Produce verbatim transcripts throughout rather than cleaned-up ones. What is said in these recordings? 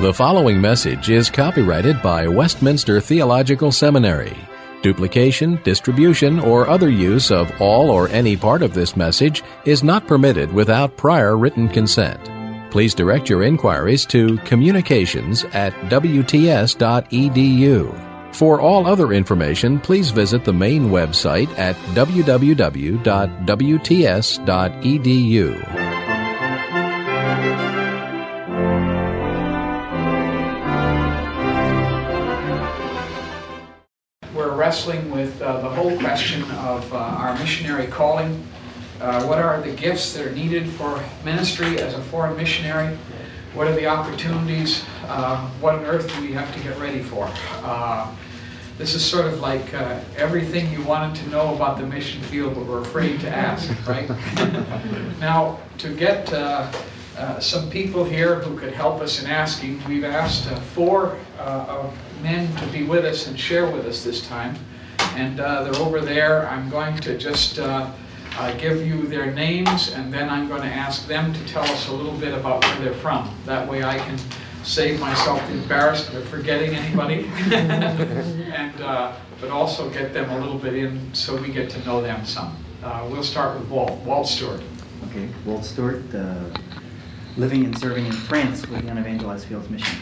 The following message is copyrighted by Westminster Theological Seminary. Duplication, distribution, or other use of all or any part of this message is not permitted without prior written consent. Please direct your inquiries to communications at w t s dot e d u. For all other information, please visit the main website at w w w dot w t s dot e d u. Wrestling with uh, the whole question of uh, our missionary calling. Uh, what are the gifts that are needed for ministry as a foreign missionary? What are the opportunities? Uh, what on earth do we have to get ready for? Uh, this is sort of like uh, everything you wanted to know about the mission field but were afraid to ask, right? Now, to get uh, uh, some people here who could help us in asking, we've asked uh, four uh, of men to be with us and share with us this time, and uh, they're over there. I'm going to just uh, uh, give you their names, and then I'm going to ask them to tell us a little bit about where they're from. That way I can save myself the embarrassment of forgetting anybody, and uh, but also get them a little bit in so we get to know them some. Uh, we'll start with Walt. Walt Stewart. Okay, Walt Stewart, uh, living and serving in France with the Unevangelized Fields Mission.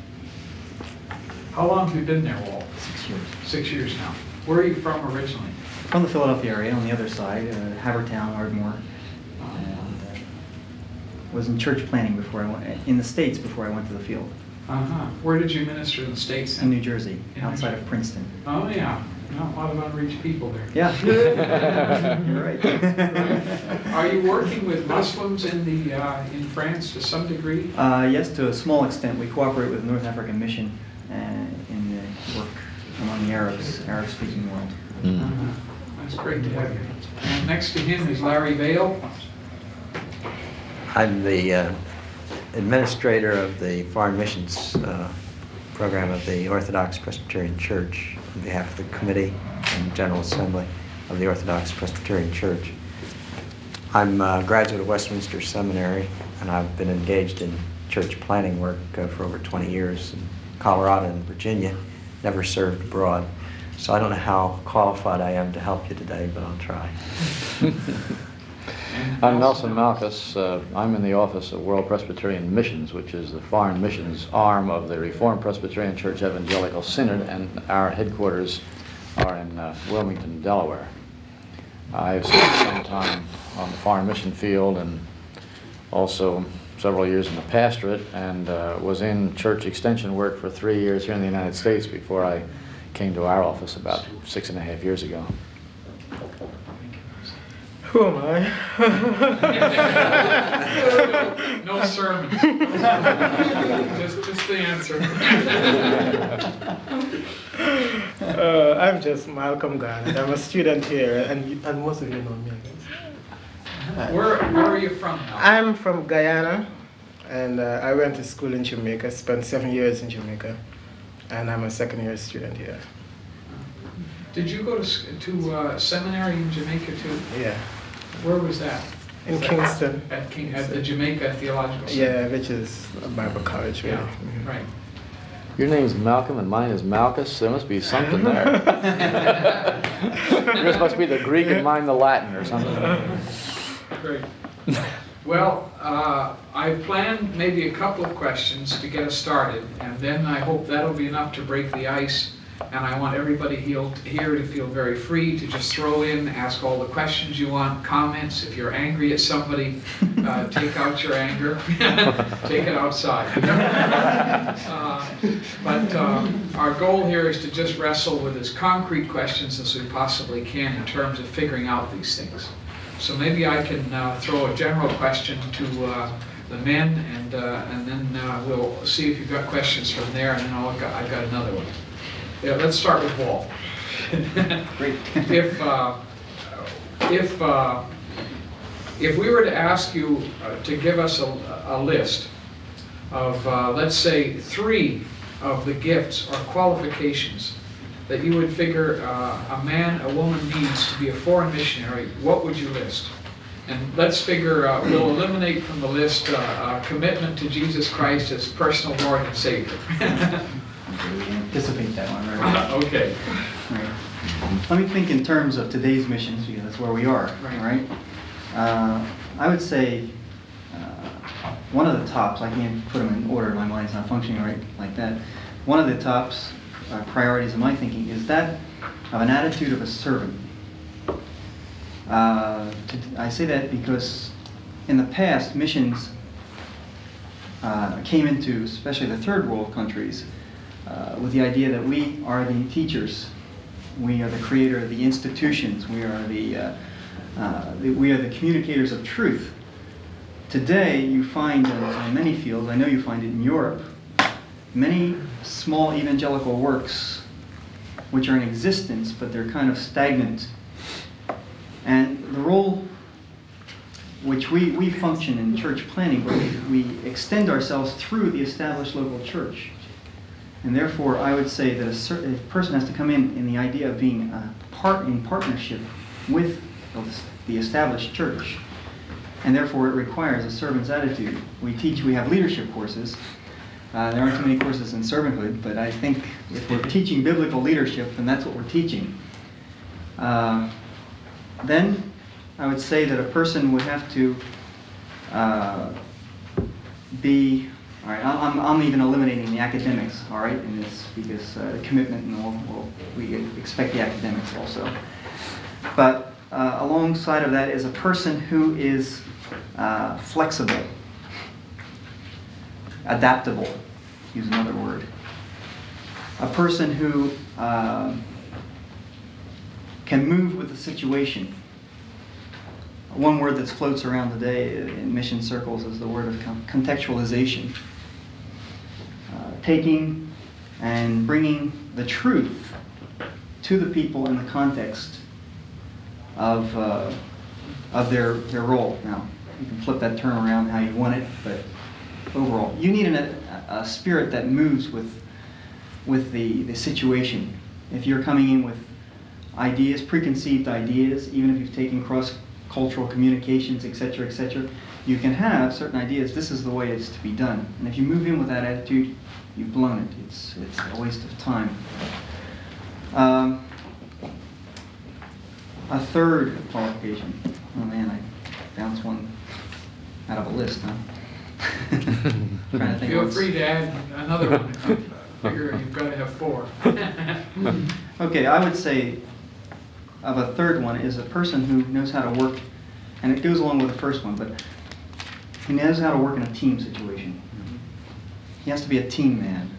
How long have you been there, Walt? Six years. Six years now. Where are you from originally? From the Philadelphia area, on the other side, uh, Havertown, Ardmore. And, uh, was in church planning before I went, in the States before I went to the field. Uh-huh. Where did you minister in the States then? In New Jersey, in outside New of Princeton. Oh yeah, not a lot of unreached people there. Yeah, you're right. Are you working with Muslims in the uh, in France to some degree? Uh, yes, to a small extent. We cooperate with North African Mission uh, in the work among the Arabs, Arab-speaking world. Mm. Uh-huh. That's great to have you. And next to him is Larry Vale. I'm the uh, administrator of the Foreign Missions uh, Program of the Orthodox Presbyterian Church on behalf of the Committee and General Assembly of the Orthodox Presbyterian Church. I'm a graduate of Westminster Seminary, and I've been engaged in church planning work uh, for over twenty years in Colorado and Virginia, never served abroad. So I don't know how qualified I am to help you today, but I'll try. I'm Nelson Malkus. Uh, I'm in the office of World Presbyterian Missions, which is the foreign missions arm of the Reformed Presbyterian Church Evangelical Synod, and our headquarters are in uh, Wilmington, Delaware. I've spent some time on the foreign mission field and also several years in the pastorate, and uh, was in church extension work for three years here in the United States before I came to our office about six and a half years ago. Who am I? No sermon. just, just the answer. uh, I'm just Malcolm Garnett. I'm a student here, and, and most of you know me, I guess. Where, where are you from now? I'm from Guyana, and uh, I went to school in Jamaica, spent seven years in Jamaica, and I'm a second year student here. Did you go to, to uh, seminary in Jamaica too? Yeah. Where was that? In Kingston. At, King, at the Jamaica Theological Center? Yeah, which is a Bible college, really. Yeah, Mm-hmm. right. Your name's Malcolm and mine is Malchus. There must be something there. Yours must be the Greek and mine the Latin or something. Great. Well, uh, I planned maybe a couple of questions to get us started, and then I hope that'll be enough to break the ice. And I want everybody here to feel very free to just throw in, ask all the questions you want, comments. If you're angry at somebody, uh, take out your anger. Take it outside. uh, but um, our goal here is to just wrestle with as concrete questions as we possibly can in terms of figuring out these things. So maybe I can uh, throw a general question to uh, the men, and uh, and then uh, we'll see if you've got questions from there, and then I'll got, I've got another one. Yeah, let's start with Walt. Great. if uh, if uh, if we were to ask you uh, to give us a, a list of, uh, let's say, three of the gifts or qualifications that you would figure uh, a man, a woman needs to be a foreign missionary, what would you list? And let's figure, uh, we'll eliminate from the list uh, uh, commitment to Jesus Christ as personal Lord and Savior. We anticipate that one, right? Okay. Right. Let me think in terms of today's missions, because that's where we are, Right. right? Uh, I would say uh, one of the tops, I can't put them in order, my mind's not functioning right like that. One of the tops uh, priorities in my thinking is that of an attitude of a servant. Uh, to, I say that because in the past, missions uh, came into, especially the third world countries, uh, with the idea that we are the teachers, we are the creator of the institutions, we are the, uh, uh, the we are the communicators of truth. Today, you find in, in many fields, I know you find it in Europe, many small evangelical works which are in existence, but they're kind of stagnant. And the role which we, we function in church planning, where we, we extend ourselves through the established local church. And therefore, I would say that a, certain, a person has to come in in the idea of being a part in partnership with the established church. And therefore, it requires a servant's attitude. We teach, we have leadership courses. Uh, there aren't too many courses in servanthood, but I think if we're teaching biblical leadership, then that's what we're teaching. Uh, then I would say that a person would have to uh, be, all right, I'm, I'm even eliminating the academics, all right, in this, because uh, the commitment and all, well, we expect the academics also. But uh, alongside of that is a person who is uh, flexible, adaptable, use another word. A person who uh, can move with the situation. One word that floats around today in mission circles is the word of contextualization. Uh, taking and bringing the truth to the people in the context of, uh, of their, their role. Now, you can flip that term around how you want it, but overall, you need an, a, a spirit that moves with, with the, the situation. If you're coming in with ideas, preconceived ideas, even if you've taken cross-cultural communications, et cetera, et cetera, you can have certain ideas, this is the way it's to be done. And if you move in with that attitude, you've blown it. It's, it's a waste of time. Um, a third qualification. Oh man, I bounced one out of a list, huh? Trying to think Feel what's... free to add another one. I figure you've got to have four. Okay, I would say of a third one is a person who knows how to work, and it goes along with the first one, but he knows how to work in a team situation. He has to be a team man.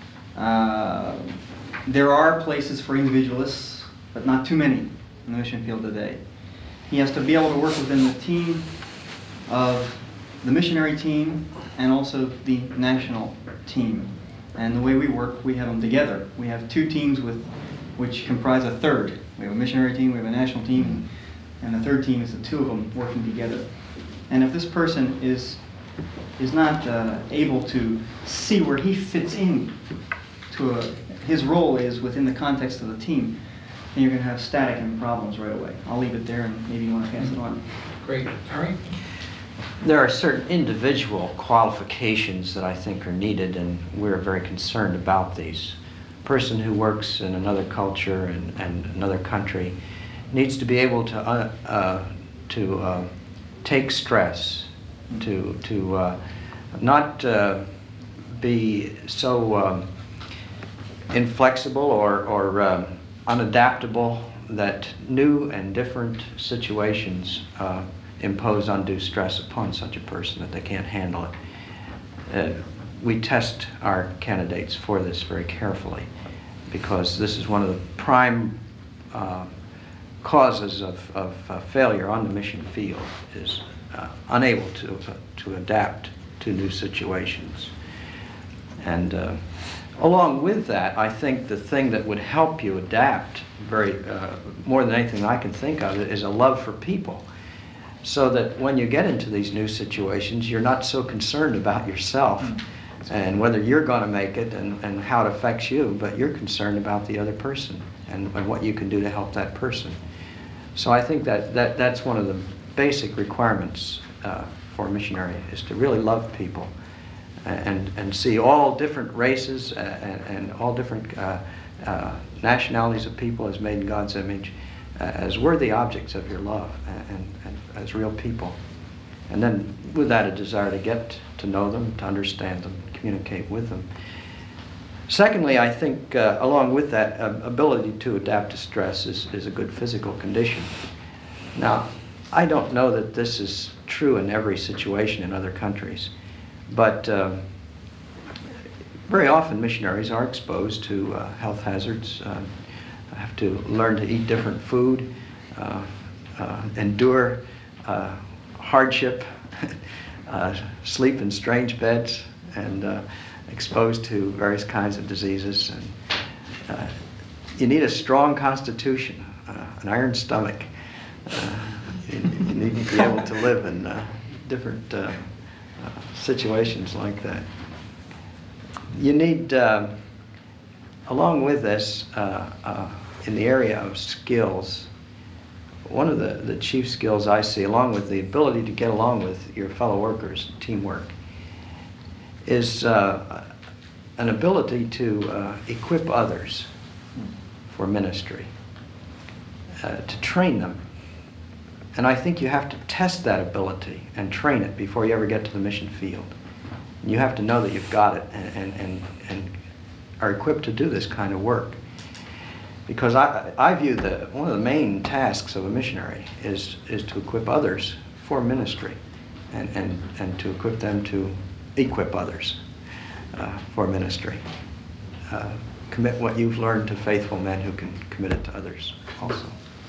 Uh, there are places for individualists, but not too many in the mission field today. He has to be able to work within the team of the missionary team and also the national team. And the way we work, we have them together. We have two teams with, which comprise a third. We have a missionary team, we have a national team, and the third team is the two of them working together. And if this person is, is not uh, able to see where he fits in to a, his role is within the context of the team, then you're going to have static and problems right away. I'll leave it there and maybe you want to pass it on. Great. Harry? There are certain individual qualifications that I think are needed, and we're very concerned about these. A person who works in another culture and, and another country needs to be able to uh, uh, to uh, take stress, to to uh, not uh, be so um, inflexible or, or uh, unadaptable that new and different situations uh, impose undue stress upon such a person that they can't handle it. Uh, we test our candidates for this very carefully because this is one of the prime uh, causes of, of uh, failure on the mission field is uh, unable to, uh, to adapt to new situations. And uh, along with that, I think the thing that would help you adapt very uh, more than anything I can think of is a love for people. So that when you get into these new situations, you're not so concerned about yourself mm-hmm. and whether you're going to make it and, and how it affects you, but you're concerned about the other person and, and what you can do to help that person. So I think that, that that's one of the basic requirements uh, for a missionary is to really love people and, and see all different races and, and all different uh, uh, nationalities of people as made in God's image uh, as worthy objects of your love and, and as real people. And then with that, a desire to get to know them, to understand them, communicate with them. Secondly, I think uh, along with that, uh, ability to adapt to stress is, is a good physical condition. Now, I don't know that this is true in every situation in other countries, but uh, very often missionaries are exposed to uh, health hazards, uh, have to learn to eat different food, uh, uh, endure uh, hardship, uh, sleep in strange beds, and uh, exposed to various kinds of diseases. And uh, you need a strong constitution, uh, an iron stomach. Uh, you, you need to be able to live in uh, different uh, uh, situations like that. You need, uh, along with this, uh, uh, in the area of skills, one of the, the chief skills I see, along with the ability to get along with your fellow workers, teamwork, is uh, an ability to uh, equip others for ministry, uh, to train them. And I think you have to test that ability and train it before you ever get to the mission field. You have to know that you've got it and, and, and, and are equipped to do this kind of work. Because I, I view that one of the main tasks of a missionary is, is to equip others for ministry and, and, and to equip them to equip others uh, for ministry. Uh, commit what you've learned to faithful men who can commit it to others also.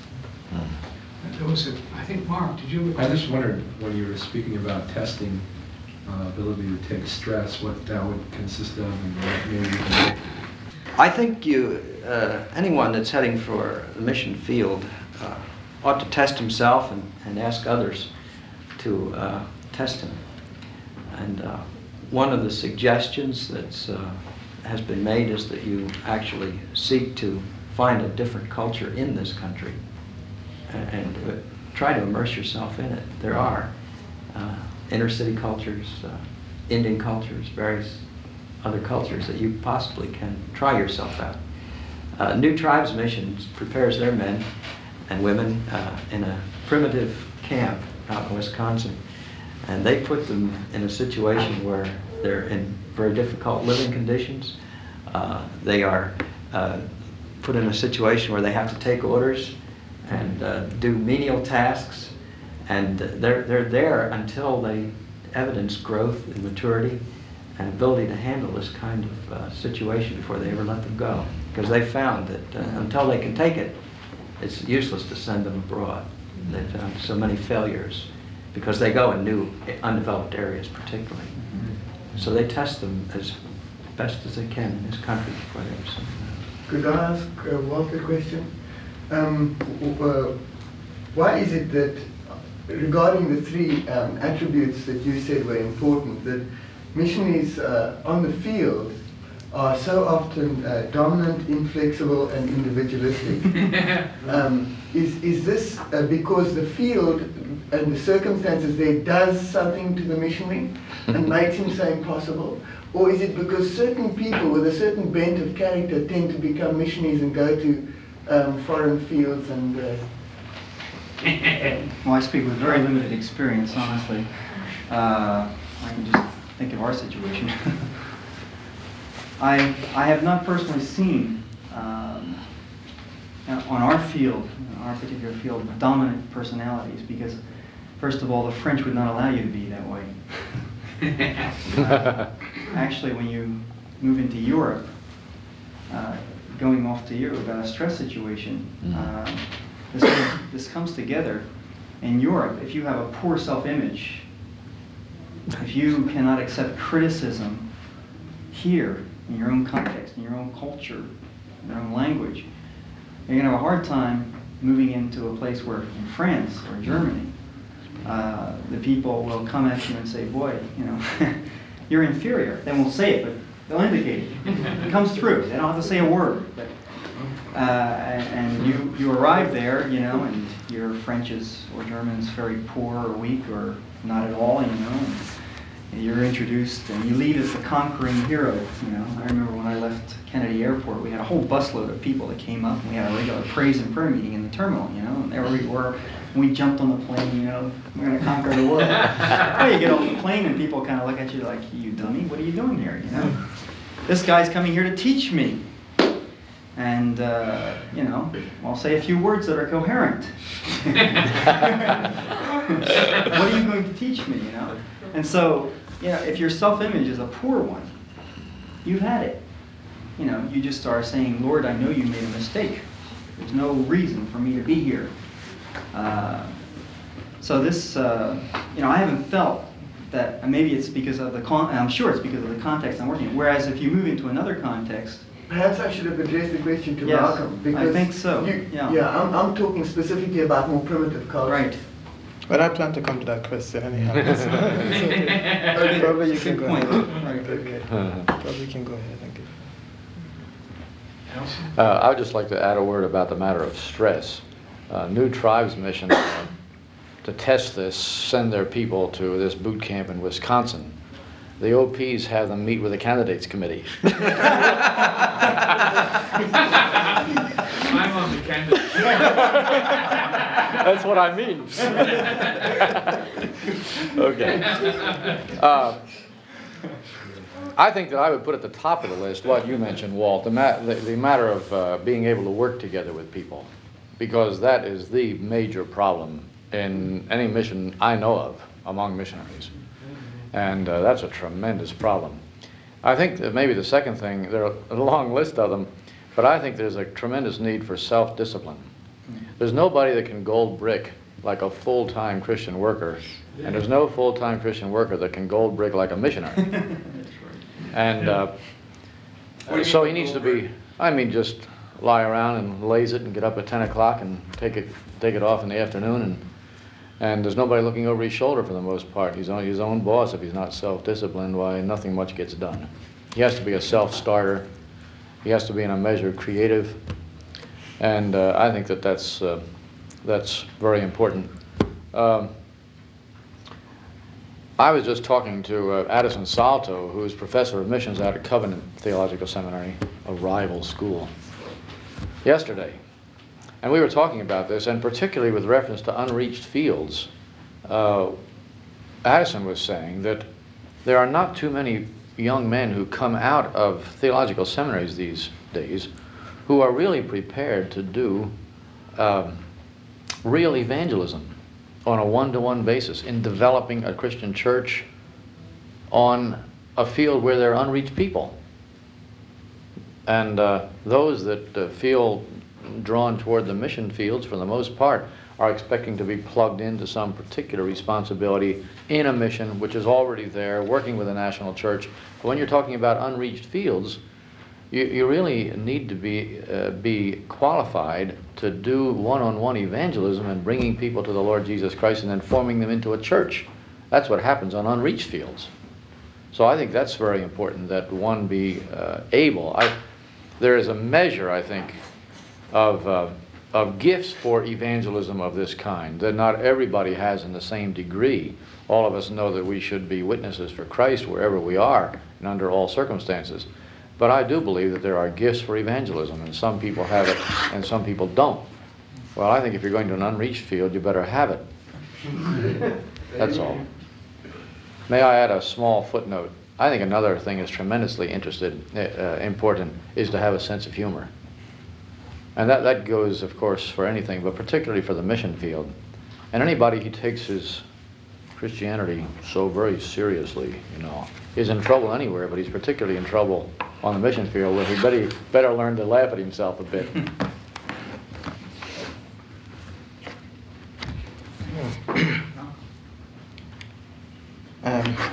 There was a, I think, Mark, did you? I just wondered, when you were speaking about testing uh, ability to take stress, what that would consist of and what maybe you can do. I think you, uh, anyone that's heading for the mission field uh, ought to test himself and, and ask others to uh, test him. And uh, one of the suggestions that uh, has been made is that you actually seek to find a different culture in this country and, and uh, try to immerse yourself in it. There are uh, inner city cultures, uh, Indian cultures, various other cultures that you possibly can try yourself out. Uh, New Tribes Missions prepares their men and women uh, in a primitive camp out in Wisconsin, and they put them in a situation where they're in very difficult living conditions. Uh, they are uh, put in a situation where they have to take orders and uh, do menial tasks, and they're, they're there until they evidence growth and maturity and ability to handle this kind of uh, situation before they ever let them go. Because they found that uh, until they can take it, it's useless to send them abroad. They found so many failures because they go in new, undeveloped areas particularly. So they test them as best as they can in this country before they ever send them out. Could I ask uh, Walter a question? Um, uh, why is it that, regarding the three um, attributes that you said were important, that missionaries uh, on the field are so often uh, dominant, inflexible, and individualistic? um, is, is this uh, because the field and the circumstances there does something to the missionary and makes him so impossible? Or is it because certain people with a certain bent of character tend to become missionaries and go to um, foreign fields and... Uh, Well, I speak with very limited experience, honestly. Uh, I can just think of our situation. I, I have not personally seen um, on our field, our particular field, dominant personalities, because first of all, the French would not allow you to be that way. uh, actually, when you move into Europe, uh, going off to Europe about a stress situation, uh, this, comes, this comes together. In Europe, if you have a poor self-image, if you cannot accept criticism here, in your own context, in your own culture, in your own language, you're going to have a hard time moving into a place where, in France or Germany, uh, the people will come at you and say, boy, you know, you're inferior. They won't say it, but they'll indicate it. It comes through. They don't have to say a word. But Uh, and you, you arrive there, you know, and your French is, or German is very poor or weak or not at all, you know, and you're introduced and you leave as the conquering hero, you know. I remember when I left Kennedy Airport, we had a whole busload of people that came up and we had a regular praise and prayer meeting in the terminal, you know, and there we were. We jumped on the plane, you know, we're going to conquer the world. Well, you get off the plane and people kind of look at you like, you dummy, what are you doing here, you know? This guy's coming here to teach me. And, uh, you know, I'll say a few words that are coherent. What are you going to teach me, you know? And so, you know, if your self-image is a poor one, you've had it. You know, you just are saying, Lord, I know you made a mistake. There's no reason for me to be here. Uh, so this, uh, you know, I haven't felt that, and maybe it's because of the, con I'm sure it's because of the context I'm working in. Whereas if you move into another context, perhaps I should have addressed the question to yes, Malcolm. Because I think so. You, yeah, yeah I'm, I'm talking specifically about more primitive culture. Right. But I plan to come to that question anyhow. So, okay. Probably you can go point. ahead. Right. Okay. Probably you can go ahead. Thank you. Uh, I would just like to add a word about the matter of stress. Uh, New Tribes Mission, uh, to test this, send their people to this boot camp in Wisconsin. The O Ps have them meet with the candidates committee. I'm on the candidate. That's what I mean. Okay. Uh, I think that I would put at the top of the list what you mentioned, Walt, the, ma the, the matter of uh, being able to work together with people, because that is the major problem in any mission I know of among missionaries. And uh, that's a tremendous problem. I think that maybe the second thing, there are a long list of them, but I think there's a tremendous need for self-discipline. There's nobody that can gold brick like a full-time Christian worker, and there's no full-time Christian worker that can gold brick like a missionary. And uh, so he needs to be, I mean, just lie around and laze it and get up at ten o'clock and take it, take it off in the afternoon, and And there's nobody looking over his shoulder for the most part. He's on his own boss. If he's not self-disciplined, why, nothing much gets done. He has to be a self-starter. He has to be in a measure creative. And uh, I think that that's, uh, that's very important. Um, I was just talking to uh, Addison Salto, who is professor of missions out at Covenant Theological Seminary, a rival school, yesterday. And we were talking about this, and particularly with reference to unreached fields. Uh, Addison was saying that there are not too many young men who come out of theological seminaries these days who are really prepared to do um, real evangelism on a one-to-one basis in developing a Christian church on a field where there are unreached people. And uh, those that uh, feel drawn toward the mission fields, for the most part, are expecting to be plugged into some particular responsibility in a mission which is already there, working with a national church. But when you're talking about unreached fields, you, you really need to be, uh, be qualified to do one-on-one evangelism and bringing people to the Lord Jesus Christ and then forming them into a church. That's what happens on unreached fields. So I think that's very important, that one be uh, able. I, there is a measure, I think, Of, uh, of gifts for evangelism of this kind that not everybody has in the same degree. All of us know that we should be witnesses for Christ wherever we are and under all circumstances. But I do believe that there are gifts for evangelism, and some people have it and some people don't. Well, I think if you're going to an unreached field, you better have it. That's all. May I add a small footnote? I think another thing is tremendously interested, uh, important is to have a sense of humor. And that, that goes, of course, for anything, but particularly for the mission field. And anybody who takes his Christianity so very seriously, you know, is in trouble anywhere, but he's particularly in trouble on the mission field, where he better, better learn to laugh at himself a bit. um,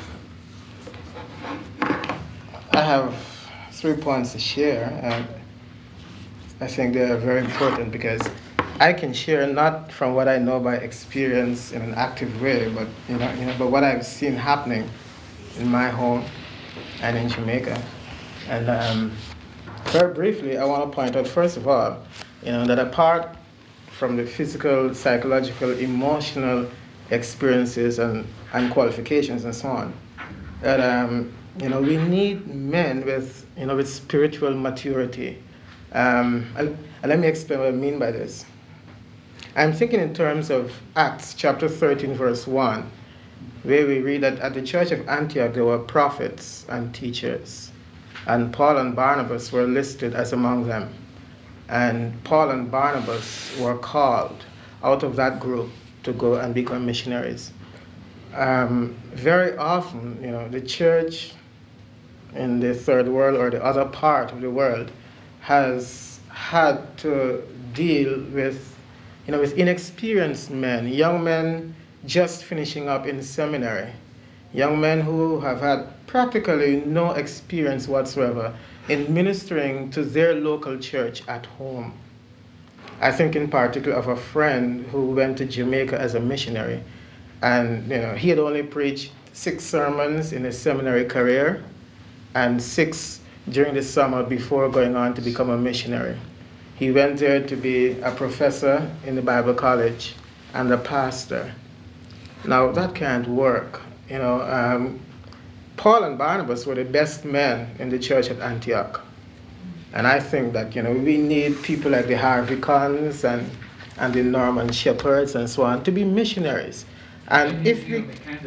I have three points to share. Um, I think they are very important because I can share not from what I know by experience in an active way, but you know, you know, but what I've seen happening in my home and in Jamaica. And um, very briefly, I want to point out, first of all, you know, that apart from the physical, psychological, emotional experiences and, and qualifications and so on, that um, you know, we need men with, you know, with spiritual maturity. Um, and, and let me explain what I mean by this. I'm thinking in terms of Acts chapter thirteen, verse one, where we read that at the church of Antioch there were prophets and teachers, and Paul and Barnabas were listed as among them. And Paul and Barnabas were called out of that group to go and become missionaries. Um, very often, you know, the church in the third world or the other part of the world has had to deal with, you know, with inexperienced men, young men just finishing up in seminary, young men who have had practically no experience whatsoever in ministering to their local church at home. I think in particular of a friend who went to Jamaica as a missionary, and you know, he had only preached six sermons in his seminary career and six during the summer before going on to become a missionary. He went there to be a professor in the Bible college and a pastor. Now that can't work. You know, um, Paul and Barnabas were the best men in the church at Antioch. And I think that, you know, we need people like the Harvey Cons and, and the Norman Shepherds and so on to be missionaries. And if we,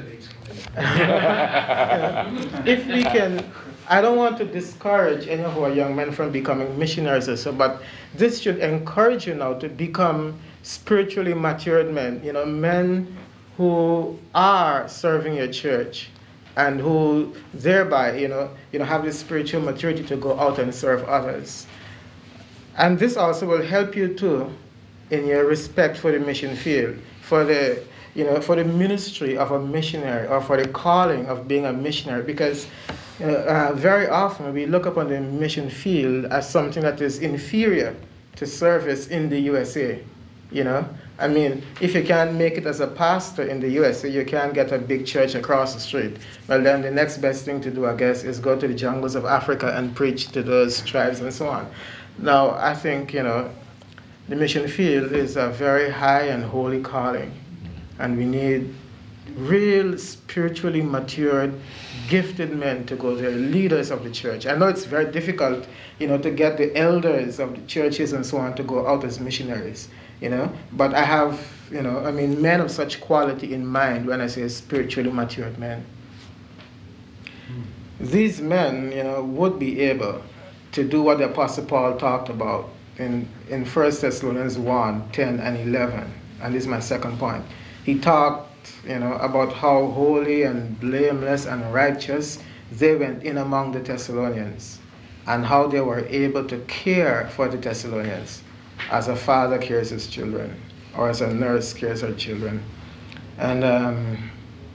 if we can, I don't want to discourage any of our young men from becoming missionaries or so, but this should encourage you now to become spiritually matured men, you know, men who are serving your church and who thereby, you know, you know, have the spiritual maturity to go out and serve others. And this also will help you too in your respect for the mission field, for the, you know, for the ministry of a missionary or for the calling of being a missionary, because uh, uh, very often we look upon the mission field as something that is inferior to service in the U S A, you know. I mean, if you can't make it as a pastor in the U S A, you can't get a big church across the street. Well, then the next best thing to do, I guess, is go to the jungles of Africa and preach to those tribes and so on. Now, I think, you know, the mission field is a very high and holy calling, and we need real spiritually matured, gifted men to go there, leaders of the church. I know it's very difficult, you know, to get the elders of the churches and so on to go out as missionaries. You know, but I have, you know, I mean, men of such quality in mind when I say spiritually matured men. These men, you know, would be able to do what the Apostle Paul talked about in, in First Thessalonians one, ten and eleven. And this is my second point. He talked, you know, about how holy and blameless and righteous they went in among the Thessalonians and how they were able to care for the Thessalonians as a father cares his children, or as a nurse cares her children. And um,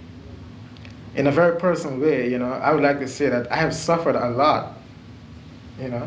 in a very personal way, you know, I would like to say that I have suffered a lot, you know,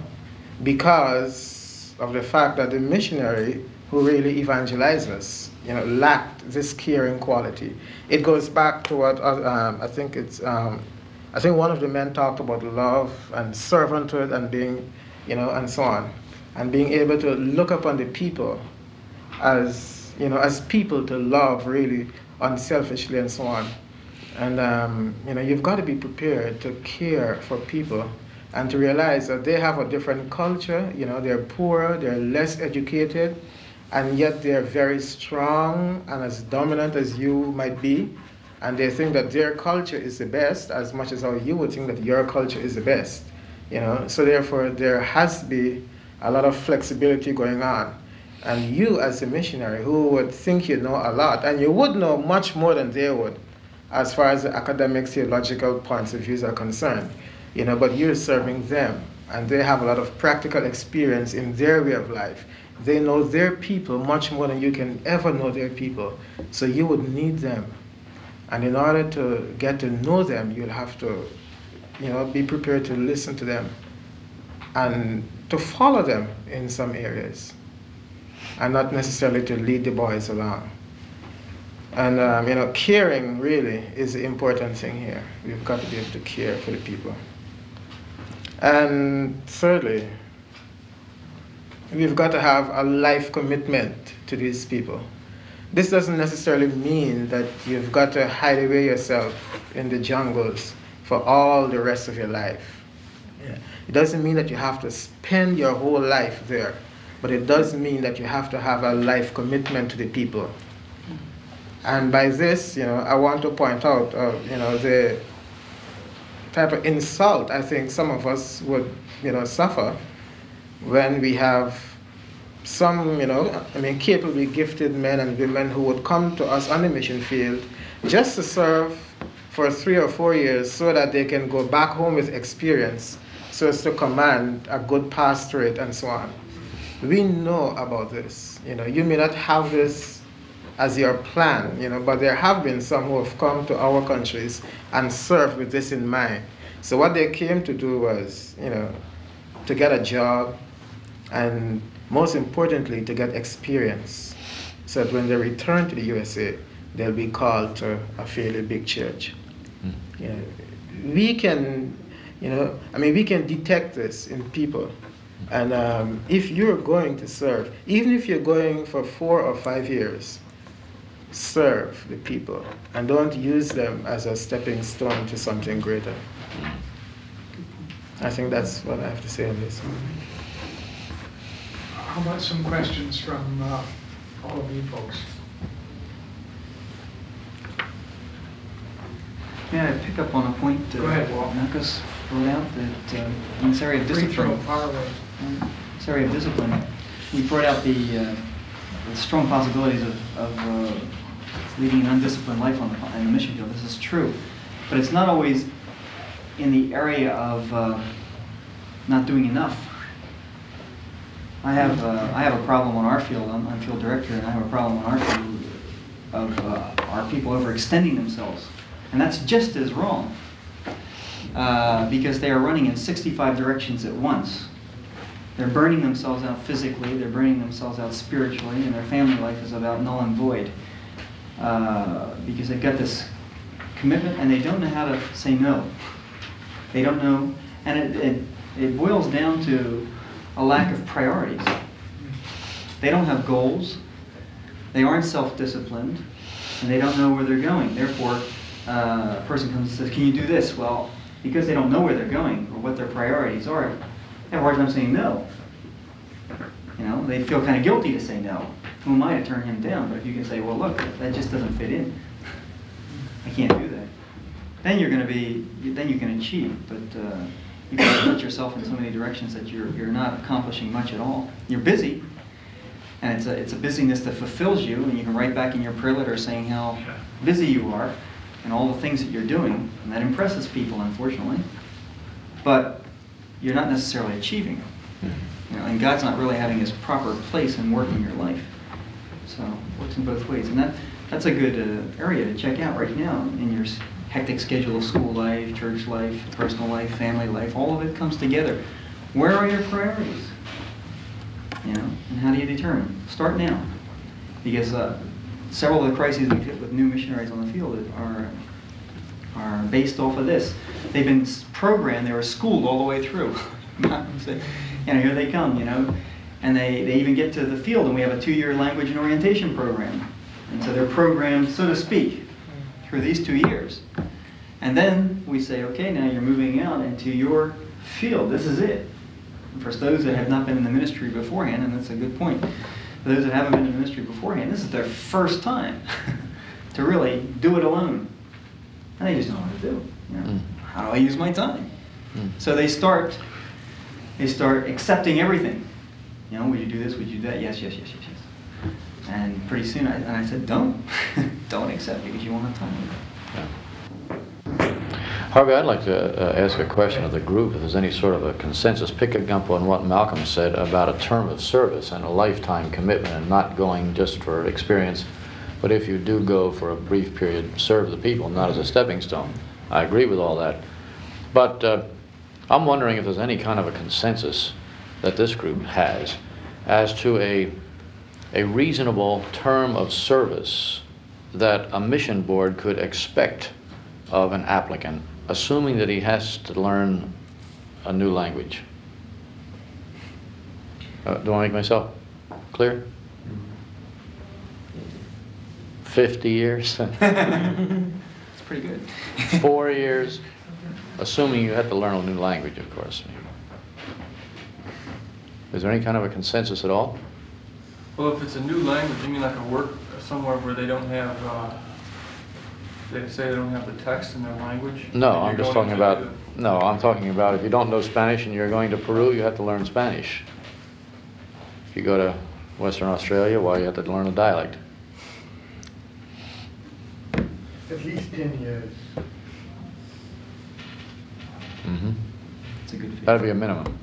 because of the fact that the missionary who really evangelized us, you know, lacked this caring quality. It goes back to what um, I think it's, um, I think one of the men talked about love and servanthood and being, you know, and so on. And being able to look upon the people as, you know, as people to love really unselfishly and so on. And, um, you know, you've got to be prepared to care for people and to realize that they have a different culture, you know, they're poorer, they're less educated, and yet they're very strong and as dominant as you might be. And they think that their culture is the best as much as how you would think that your culture is the best, you know. So therefore, there has to be a lot of flexibility going on. And you as a missionary who would think you know a lot, and you would know much more than they would as far as the academic theological points of views are concerned, you know, but you're serving them and they have a lot of practical experience in their way of life. They know their people much more than you can ever know their people. So you would need them. And in order to get to know them, you'll have to, you know, be prepared to listen to them and to follow them in some areas, and not necessarily to lead the boys along. And um, you know, caring really is the important thing here. We've got to be able to care for the people. And thirdly, we've got to have a life commitment to these people. This doesn't necessarily mean that you've got to hide away yourself in the jungles for all the rest of your life. Yeah. It doesn't mean that you have to spend your whole life there, but it does mean that you have to have a life commitment to the people. And by this, you know, I want to point out, uh, you know, the type of insult I think some of us would, you know, suffer when we have some, you know, I mean, capably gifted men and women who would come to us on the mission field just to serve for three or four years so that they can go back home with experience so as to command a good pastorate and so on. We know about this. You know, you may not have this as your plan, you know, but there have been some who have come to our countries and served with this in mind. So what they came to do was, you know, to get a job and most importantly, to get experience, so that when they return to the U S A, they'll be called to a fairly big church. Mm. You know, we can, you know, I mean, we can detect this in people. And um, if you're going to serve, even if you're going for four or five years, serve the people and don't use them as a stepping stone to something greater. I think that's what I have to say on this. How about some questions from uh, all of you folks? May I pick up on a point uh, Go ahead, Walt. Marcus brought out that uh, in this area of Free discipline, throw, far away. uh, this area of discipline, we brought out the, uh, the strong possibilities of, of uh, leading an undisciplined life on the, in the mission field. This is true, but it's not always in the area of uh, not doing enough. I have uh, I have a problem on our field. I'm, I'm field director, and I have a problem on our field of uh, our people overextending themselves, and that's just as wrong uh, because they are running in sixty-five directions at once. They're burning themselves out physically, they're burning themselves out spiritually, and their family life is about null and void uh, because they've got this commitment and they don't know how to say no. They don't know, and it, it, it boils down to a lack of priorities. They don't have goals, they aren't self-disciplined, and they don't know where they're going. Therefore, uh, a person comes and says, can you do this? Well, because they don't know where they're going or what their priorities are, they have a hard time saying no. You know, they feel kind of guilty to say no. Who am I to turn him down? But if you can say, well, look, that just doesn't fit in. I can't do that. Then you're going to be, then you can achieve. But uh, you can put yourself in so many directions that you're you're not accomplishing much at all. You're busy, and it's a it's a busyness that fulfills you, and you can write back in your prayer letter saying how busy you are and all the things that you're doing, and that impresses people, unfortunately. But you're not necessarily achieving it. You know, and God's not really having His proper place and work in your life. So it works in both ways, and that that's a good uh, area to check out right now in your hectic schedule of school life, church life, personal life, family life. All of it comes together. Where are your priorities? You know, and how do you determine? Start now, because uh, several of the crises we've hit with new missionaries on the field are are based off of this. They've been programmed, they were schooled all the way through. You know, here they come, you know, and they, they even get to the field, and we have a two-year language and orientation program. And so they're programmed, so to speak, through these two years. And then we say, okay, now you're moving out into your field. This is it. And for those that have not been in the ministry beforehand, and that's a good point, for those that haven't been in the ministry beforehand, this is their first time to really do it alone. And they just don't know what to do. You know, mm. How do I use my time? Mm. So they start, they start accepting everything. You know, would you do this? Would you do that? Yes, yes, yes, yes, yes. And pretty soon, I, and I said, don't. Don't accept because you won't have time. Yeah. Harvey, I'd like to uh, ask a question of the group, if there's any sort of a consensus, picking up on what Malcolm said about a term of service and a lifetime commitment and not going just for experience, but if you do go for a brief period, serve the people, not as a stepping stone. I agree with all that. But uh, I'm wondering if there's any kind of a consensus that this group has as to a a reasonable term of service that a mission board could expect of an applicant, assuming that he has to learn a new language. Uh, do I make myself clear? fifty years? It's pretty good. Four years, assuming you had to learn a new language, of course. Is there any kind of a consensus at all? Well, if it's a new language, you mean like a work somewhere where they don't have, uh, they say they don't have the text in their language? No, Then I'm you're just going talking to about, the- no, I'm talking about if you don't know Spanish and you're going to Peru, you have to learn Spanish. If you go to Western Australia, well, you have to learn a dialect. At least ten years. Mm-hmm. It's a good figure. That'd be a minimum.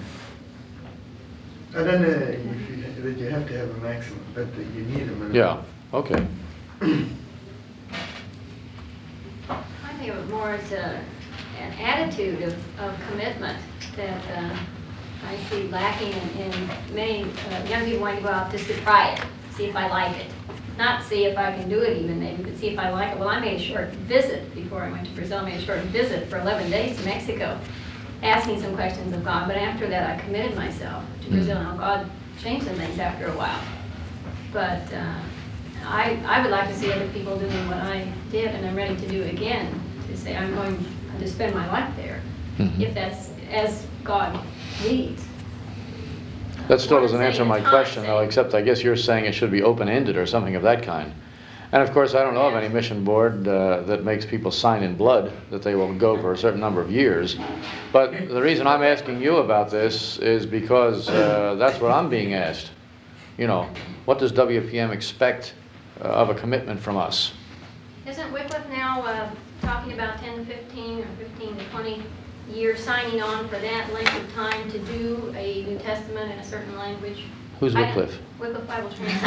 I don't know if you, that you have to have a maximum, but that you need a minimum. Yeah, okay. I think of it more as a, an attitude of, of commitment that uh, I see lacking in, in many uh, young people wanting to go out just to try it, see if I like it. Not see if I can do it even maybe, but see if I like it. Well, I made a short visit before I went to Brazil. I made a short visit for eleven days to Mexico, asking some questions of God. But after that, I committed myself to Brazil. Now, God changed some things after a while. But uh, I, I would like to see other people doing what I did, and I'm ready to do it again, to say I'm going to spend my life there, Mhm. if that's as God leads. That still What I'm doesn't answer saying my is question, though, concept. except I guess you're saying it should be open-ended or something of that kind. And of course, I don't know of any mission board uh, that makes people sign in blood that they will go for a certain number of years. But the reason I'm asking you about this is because uh, that's what I'm being asked. You know, what does W P M expect uh, of a commitment from us? Isn't Wycliffe now uh, talking about ten to fifteen or fifteen to twenty years signing on for that length of time to do a New Testament in a certain language? Who's I- Wycliffe? Wycliffe Bible Translation.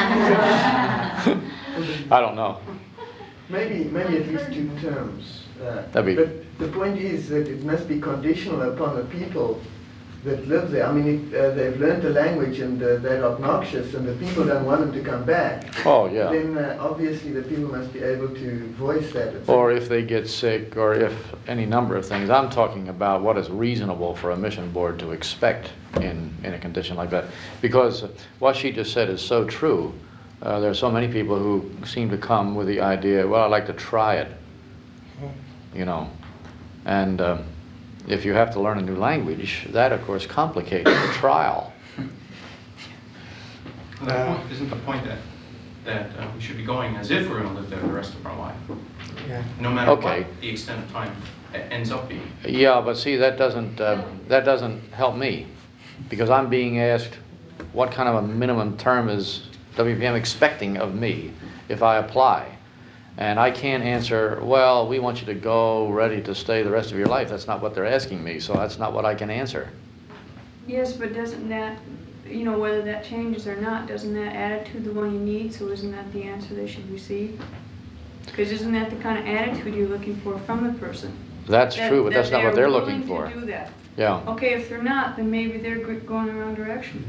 I don't know. Maybe, maybe at least two terms. Uh, That'd be- But the point is that it must be conditional upon the people that live there. I mean, if uh, they've learned the language and uh, they're obnoxious and the people don't want them to come back, Oh, yeah. then uh, obviously the people must be able to voice that. It's Or if they get sick, or if any number of things. I'm talking about what is reasonable for a mission board to expect in, in a condition like that. Because what she just said is so true. Uh, there are so many people who seem to come with the idea, well, I'd like to try it, you know. And um, if you have to learn a new language, that, of course, complicates the trial. Well, the point- Isn't the point that, that uh, we should be going as if we're going to live there the rest of our life? Yeah. No matter Okay. what the extent of time e- ends up being. Yeah, but see, that doesn't, uh, that doesn't help me, because I'm being asked what kind of a minimum term is W P M expecting of me if I apply. And I can't answer, well, we want you to go ready to stay the rest of your life. That's not what they're asking me, so that's not what I can answer. Yes, but doesn't that, you know, whether that changes or not, doesn't that attitude the one you need? So isn't that the answer they should receive? Because isn't that the kind of attitude you're looking for from the person? That's That- true, but that's that not what they're looking willing for. to do that. Yeah, Okay, if they're not, then maybe they're go- going the wrong direction.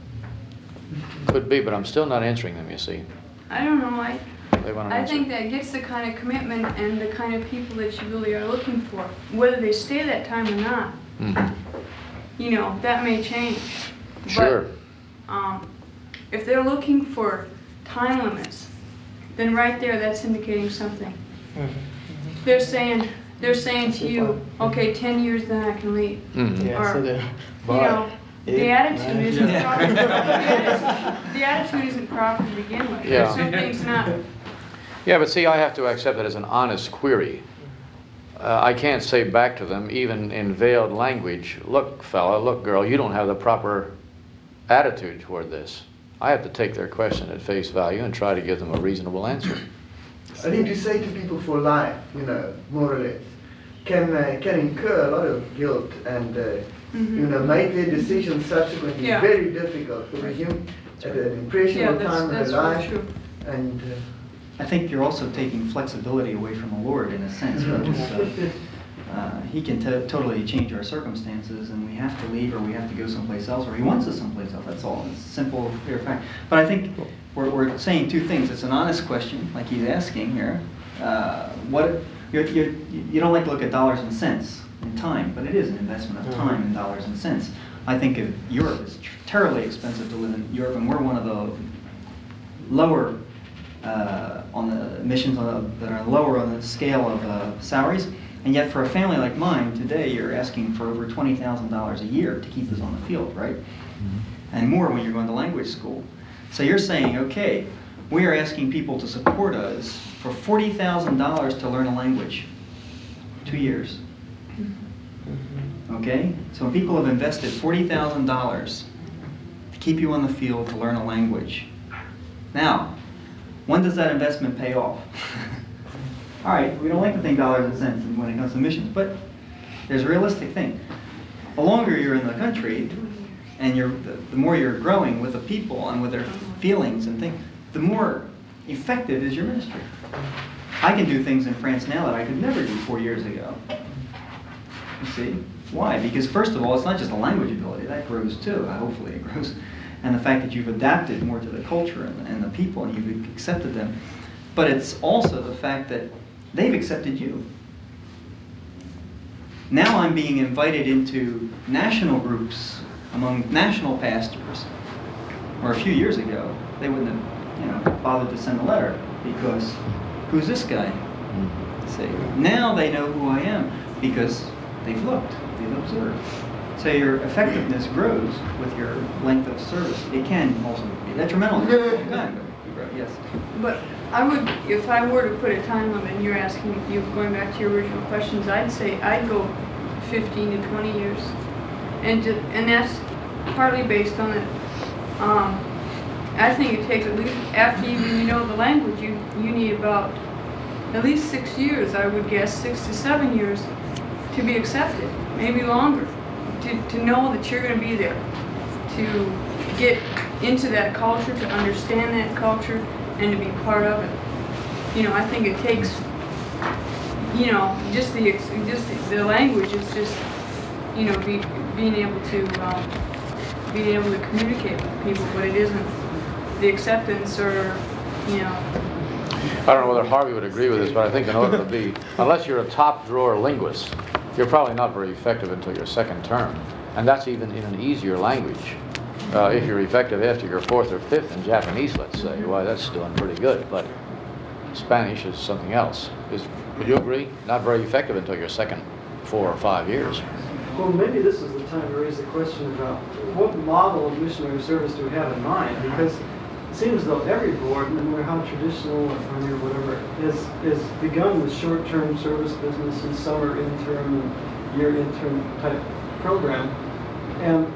could be, but I'm still not answering them, you see. I don't know, I, They want an I answer. think that gets the kind of commitment and the kind of people that you really are looking for. Whether they stay that time or not, Mhm. you know, that may change. But, Sure. um, if they're looking for time limits, then right there, that's indicating something. They're saying, they're saying to you, okay, ten years, then I can leave. Mhm. Yeah, Or, so the You bar, know, the eight, attitude nine, isn't yeah. proper. The attitude isn't proper to begin with. Yeah. Something's not. Yeah, but see, I have to accept it as an honest query. Uh, I can't say back to them, even in veiled language, look, fella, look, girl, you don't have the proper attitude toward this. I have to take their question at face value and try to give them a reasonable answer. I think to say to people for life, you know, more or less, can uh, can incur a lot of guilt and uh, you know make their decisions subsequently Yeah. very difficult because you at an Yeah, impressionable that's, time in that's their very life true. and. Uh, I think you're also taking flexibility away from the Lord in a sense, because uh, uh, He can to totally change our circumstances, and we have to leave, or we have to go someplace else, or He wants us someplace else. That's all. It's simple, clear fact. But I think we're, we're saying two things. It's an honest question, like he's asking here. Uh, what you're, you're, you don't like to look at dollars and cents in time, but it is an investment of time in dollars and cents. I think of Europe, it's terribly expensive to live in Europe, and we're one of the lower uh, on the missions uh, that are lower on the scale of uh, salaries. And yet for a family like mine, today you're asking for over twenty thousand dollars a year to keep us on the field, right? Mm-hmm. And more when you're going to language school. So you're saying, okay, we are asking people to support us for forty thousand dollars to learn a language. Two years. Okay? So people have invested forty thousand dollars to keep you on the field to learn a language. Now, when does that investment pay off? All right, we don't like to think dollars and cents when it comes to missions, but there's a realistic thing. The longer you're in the country, and you're, the, the more you're growing with the people and with their feelings and things, the more effective is your ministry. I can do things in France now that I could never do four years ago. You see? Why? Because first of all, it's not just a language ability. That grows too. Hopefully it grows. And the fact that you've adapted more to the culture and, and the people and you've accepted them. But it's also the fact that they've accepted you. Now I'm being invited into national groups among national pastors. Or a few years ago, they wouldn't have, you know, bothered to send a letter because who's this guy? See, now they know who I am because they've looked, they've observed. So your effectiveness grows with your length of service. It can also be detrimental. Yes. But I would, if I were to put a time limit, and you're asking, you going back to your original questions, I'd say I'd go fifteen to twenty years, and to, and that's partly based on it. Um, I think it takes at least after you you know the language, you you need about at least six years, I would guess, six to seven years to be accepted, maybe longer, to to know that you're going to be there, to get into that culture, to understand that culture, and to be part of it. You know, I think it takes, you know, just the just the, the language is just, you know, be, being able to um, being able to communicate with people, but it isn't the acceptance or, you know. I don't know whether Harvey would agree with this, but I think in order to be, unless you're a top drawer linguist, you're probably not very effective until your second term, and that's even in an easier language. Uh, if you're effective after your fourth or fifth in Japanese, let's say, well, that's doing pretty good, but Spanish is something else. Is, would you agree? Not very effective until your second four or five years. Well, maybe this is the time to raise the question about what model of missionary service do we have in mind? Because it seems as though every board, no matter how traditional or funny or whatever, has, has begun with short-term service business and summer intern and year intern type program. And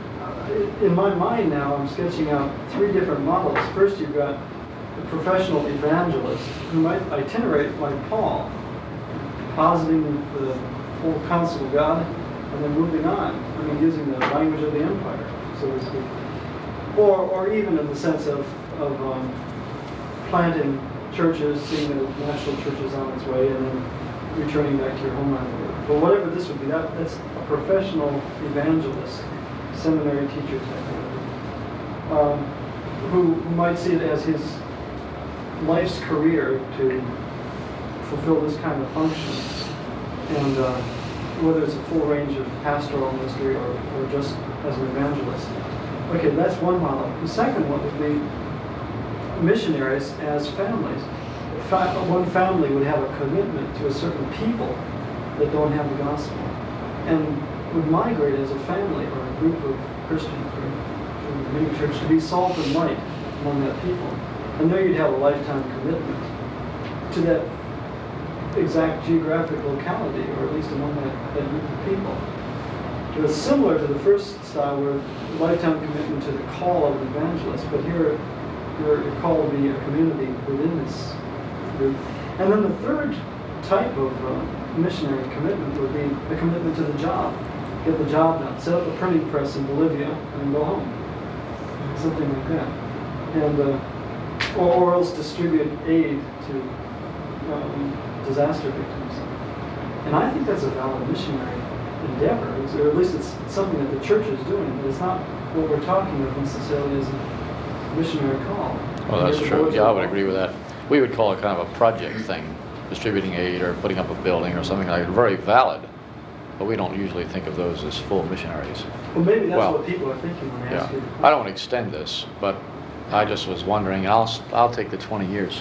in my mind now, I'm sketching out three different models. First, you've got a professional evangelist who might itinerate like Paul, positing the full counsel of God, and then moving on. I mean, using the language of the empire, so to speak. Or, or even in the sense of, of um, planting churches, seeing the national churches on its way, and then returning back to your homeland. But whatever this would be, that, that's a professional evangelist. Seminary teacher type of um, who, who might see it as his life's career to fulfill this kind of function, and uh, whether it's a full range of pastoral ministry or, or just as an evangelist. Okay, that's one model. The second one would be missionaries as families. Fa one family would have a commitment to a certain people that don't have the gospel, and would migrate as a family or a group of Christians or a mini church to be salt and light among that people. And there you'd have a lifetime commitment to that exact geographic locality, or at least among that, that group of people. It was similar to the first style where lifetime commitment to the call of an evangelist, but here you're called to be a community within this group. And then the third type of uh, missionary commitment would be the commitment to the job. Get the job done. Set up a printing press in Bolivia and go home. Something like that. And uh, or, or else distribute aid to um, disaster victims. And I think that's a valid missionary endeavor, or at least it's something that the church is doing. But it's not what we're talking of necessarily as a missionary call. Well, that's true. Yeah, I would agree with that. We would call it kind of a project thing, distributing aid or putting up a building or something like that. Very valid. but we don't usually think of those as full missionaries. Well, maybe that's Well, what people are thinking when they ask Yeah, you. I don't want to extend this, but I just was wondering, and I'll, I'll take the twenty years.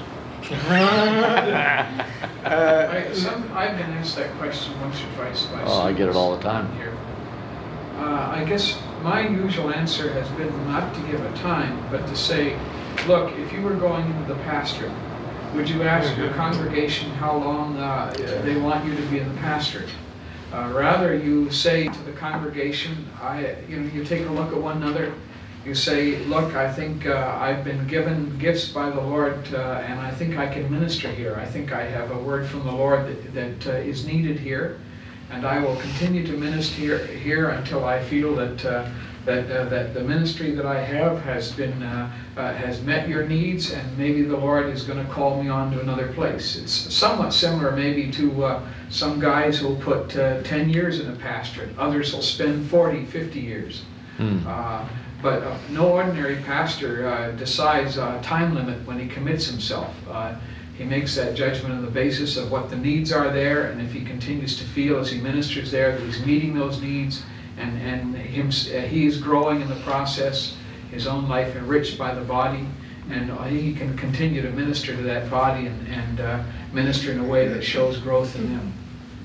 I, some, I've been asked that question once or twice by Oh, I get it all the students time. here. Uh, I guess my usual answer has been not to give a time, but to say, look, if you were going into the pastorate, would you ask your congregation how long uh, they want you to be in the pastorate? Uh, rather, you say to the congregation, I, you know, you take a look at one another. You say, look, I think uh, I've been given gifts by the Lord, uh, and I think I can minister here. I think I have a word from the Lord that, that uh, is needed here, and I will continue to minister here, here until I feel that uh, that uh, that the ministry that I have has been uh, uh, has met your needs, and maybe the Lord is going to call me on to another place. It's somewhat similar, maybe, to uh, some guys who'll put uh, ten years in a pastorate. Others will spend forty, fifty years. Hmm. Uh, But uh, no ordinary pastor uh, decides a time limit when he commits himself. Uh, he makes that judgment on the basis of what the needs are there, and if he continues to feel as he ministers there that he's meeting those needs, and, and him, uh, he is growing in the process, his own life enriched by the body, and uh, he can continue to minister to that body and, and uh, minister in a way that shows growth in them.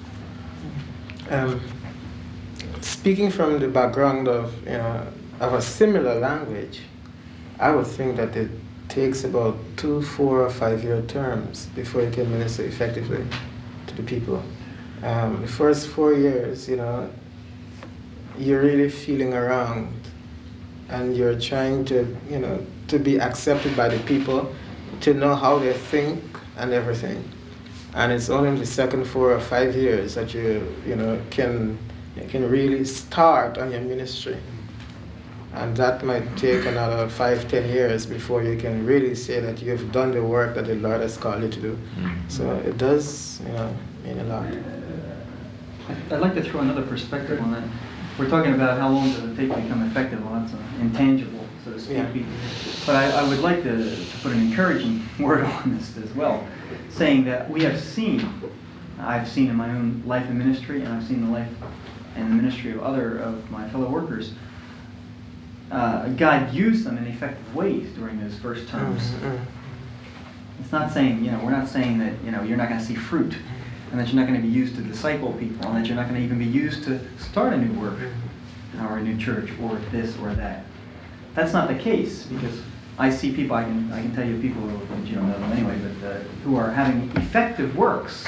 Um, speaking from the background of, you know, of a similar language, I would think that it takes about two, four, or five-year terms before you can minister effectively to the people. Um, the first four years, you know, you're really feeling around, and you're trying to, you know, to be accepted by the people, to know how they think and everything. And it's only in the second four or five years that you, you know, can you can really start on your ministry. And that might take another five, ten years before you can really say that you've done the work that the Lord has called you to do. Mm-hmm. So it does, you know, mean a lot. I'd like to throw another perspective on that. We're talking about how long does it take to become effective. Well, that's uh, intangible, so to speak. Yeah. But I, I would like to, to put an encouraging word on this as well, saying that we have seen, I've seen in my own life and ministry, and I've seen the life and the ministry of other of my fellow workers, Uh, God used them in effective ways during those first terms. Mm-hmm. It's not saying, you know, we're not saying that, you know, you're not going to see fruit, and that you're not going to be used to disciple people, and that you're not going to even be used to start a new work, or a new church, or this or that. That's not the case, because I see people, I can, I can tell you people, who, you don't know them anyway, but uh, who are having effective works,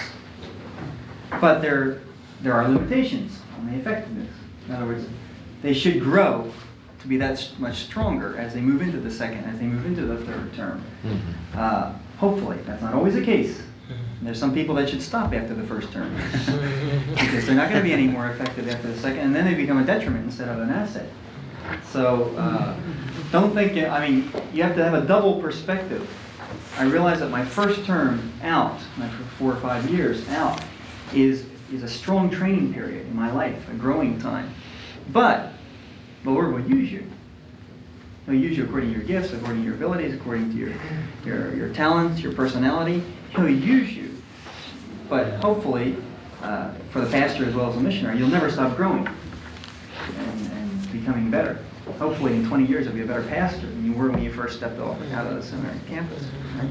but there, there are limitations on the effectiveness. In other words, they should grow to be that much stronger as they move into the second, as they move into the third term. Mm-hmm. uh, hopefully, that's not always the case. Mm-hmm. There's some people that should stop after the first term because they're not going to be any more effective after the second, and then they become a detriment instead of an asset. So uh, don't think, I mean, you have to have a double perspective. I realize that my first term out, my four or five years out, is, is a strong training period in my life, a growing time. But the Lord will use you. He'll use you according to your gifts, according to your abilities, according to your, your, your talents, your personality. He'll use you. But hopefully, uh, for the pastor as well as the missionary, you'll never stop growing and, and becoming better. Hopefully in twenty years you'll be a better pastor than you were when you first stepped off out of the seminary campus.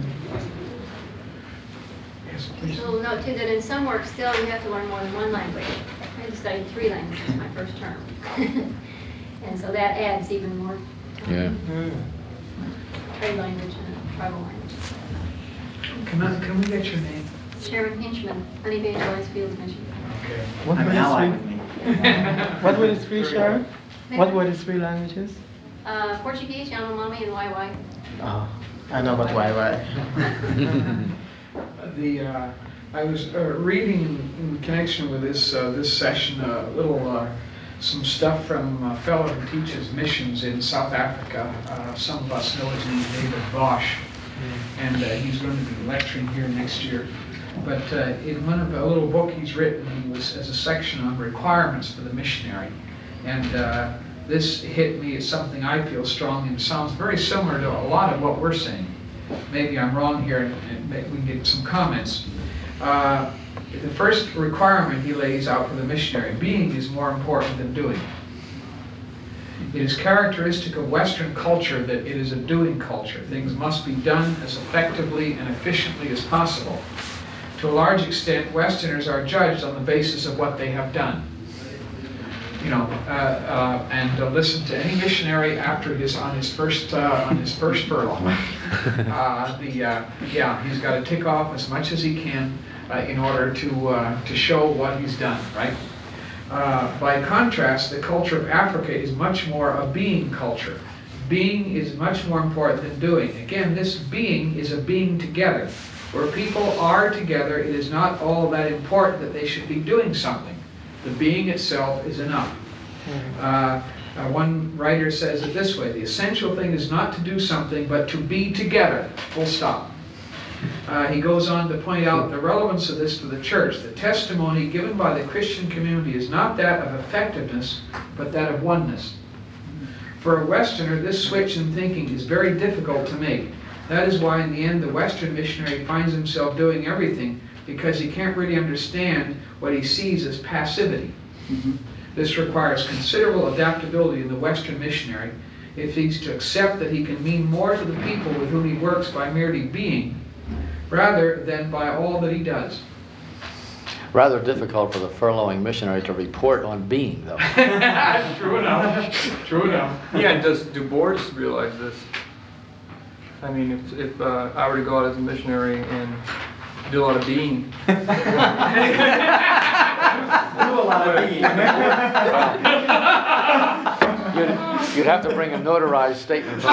Yes, please. You'll note too that in some work still you have to learn more than one language. I had to study three languages my first term. And so that adds even more time. Yeah. Mm. Trade language and tribal language. Can, I, can we get your name? Sharon Hinchman, Unevangelized Fields, Michigan. Okay. What I'm were an the ally three- with me. What were the three, Sharon? What were the three languages? Uh, Portuguese, Yanomami, and Wai-Wai. Oh, I know about Wai-Wai. The uh, I was uh, reading in connection with this uh, this session a little uh, some stuff from a fellow who teaches missions in South Africa. Uh, some of us know his name, David Bosch, and uh, he's going to be lecturing here next year. But uh, in one of a little book he's written, he was as a section on requirements for the missionary, and uh, this hit me as something I feel strong and sounds very similar to a lot of what we're saying. Maybe I'm wrong here, and maybe we can get some comments. Uh, The first requirement he lays out for the missionary: being is more important than doing. It is characteristic of Western culture that it is a doing culture. Things must be done as effectively and efficiently as possible. To a large extent, Westerners are judged on the basis of what they have done. You know, uh, uh, and uh, listen to any missionary after his on his first uh, on his first furlough. Uh, the uh, yeah, he's got to tick off as much as he can uh, in order to uh, to show what he's done, right? Uh, by contrast, the culture of Africa is much more a being culture. Being is much more important than doing. Again, this being is a being together. Where people are together, it is not all that important that they should be doing something. The being itself is enough. Uh, uh, one writer says it this way: the essential thing is not to do something, but to be together, full stop. Uh, he goes on to point out the relevance of this to the church. The testimony given by the Christian community is not that of effectiveness, but that of oneness. For a Westerner, this switch in thinking is very difficult to make. That is why in the end the Western missionary finds himself doing everything, because he can't really understand what he sees as passivity. Mm-hmm. This requires considerable adaptability in the Western missionary if he's to accept that he can mean more to the people with whom he works by merely being, rather than by all that he does. Rather difficult for the furloughing missionary to report on being, though. True enough. True enough. Yeah, and does do boards realize this? I mean, if, if uh, I were to go out as a missionary and do a lot of being. Do a lot of being. you'd, you'd have to bring a notarized statement.